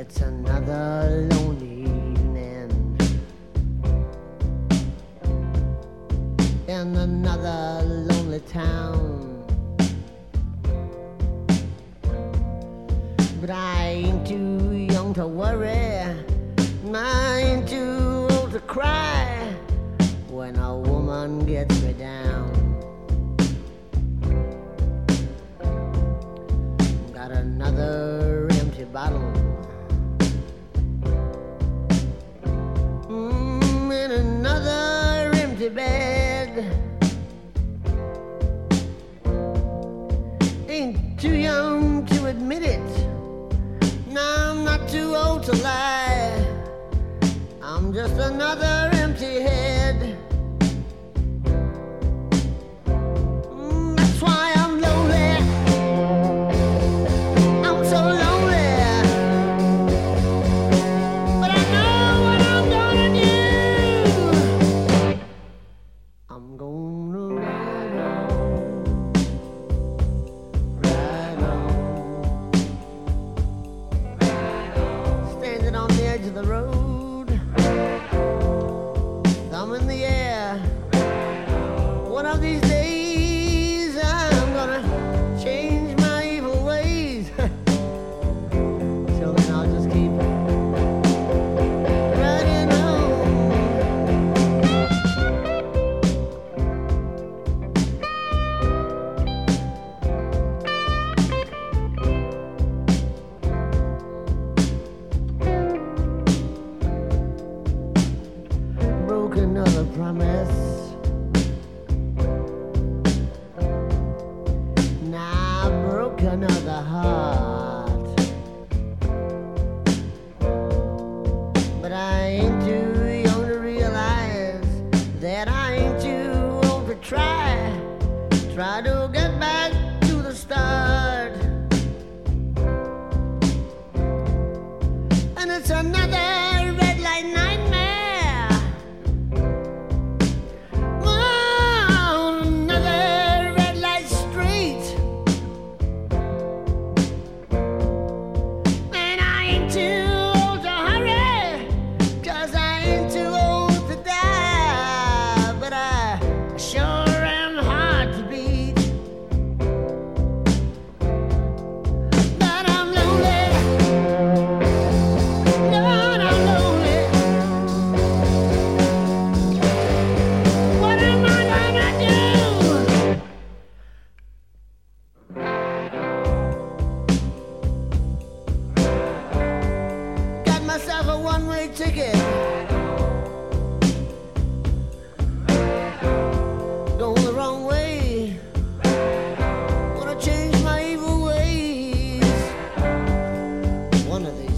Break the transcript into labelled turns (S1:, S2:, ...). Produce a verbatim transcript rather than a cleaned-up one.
S1: it's another lonely evening in another lonely town. But I ain't too young to worry, I ain't too old to cry when a woman gets me down. Got another empty bottle, mm, in another empty bed. Ain't too young to admit it, no, I'm not too old to lie. I'm just another empty head. Mm, that's why I'm lonely. I'm so lonely. But I know what I'm gonna do. I'm gonna ride on, ride on, ride on. Standing on the edge of the road, thumb in the air. One of these days I'm gonna change my evil ways. Till then I'll just keep riding on. Broke another promise, now I broke another heart. But I ain't too young to realize that I ain't too old to try, try to get back to the start. And it's another red light nightmare, oh, another red light street. And I ain't too old to hurry, 'cause I ain't too old to die. But I sure am hard to beat. But I'm lonely, Lord, I'm lonely. What am I gonna do? Got myself a one-way ticket, going the wrong way. Wanna change my evil ways. One of these